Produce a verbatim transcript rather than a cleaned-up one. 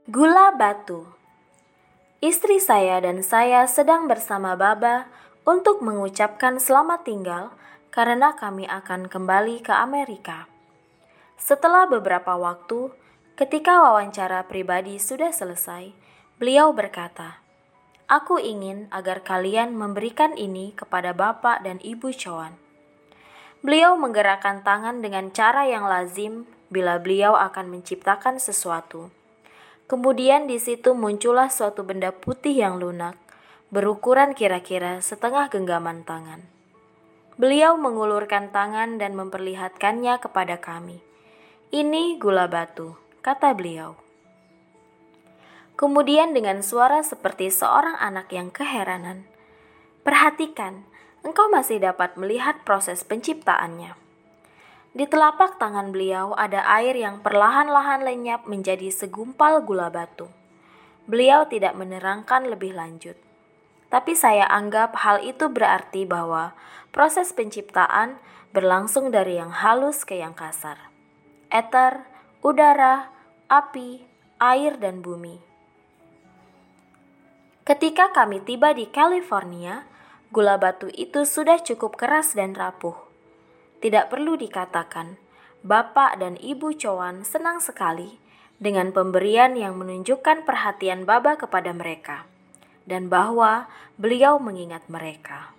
Gula batu. Istri saya dan saya sedang bersama Baba untuk mengucapkan selamat tinggal karena kami akan kembali ke Amerika. Setelah beberapa waktu, ketika wawancara pribadi sudah selesai, beliau berkata, "Aku ingin agar kalian memberikan ini kepada Bapak dan Ibu Chowan." Beliau menggerakkan tangan dengan cara yang lazim bila beliau akan menciptakan sesuatu. Kemudian di situ muncullah suatu benda putih yang lunak, berukuran kira-kira setengah genggaman tangan. Beliau mengulurkan tangan dan memperlihatkannya kepada kami. "Ini gula batu," kata beliau. Kemudian dengan suara seperti seorang anak yang keheranan, "Perhatikan, engkau masih dapat melihat proses penciptaannya." Di telapak tangan beliau ada air yang perlahan-lahan lenyap menjadi segumpal gula batu. Beliau tidak menerangkan lebih lanjut. Tapi saya anggap hal itu berarti bahwa proses penciptaan berlangsung dari yang halus ke yang kasar. Eter, udara, api, air, dan bumi. Ketika kami tiba di California, gula batu itu sudah cukup keras dan rapuh. Tidak perlu dikatakan, Bapak dan Ibu Chowan senang sekali dengan pemberian yang menunjukkan perhatian Baba kepada mereka, dan bahwa beliau mengingat mereka.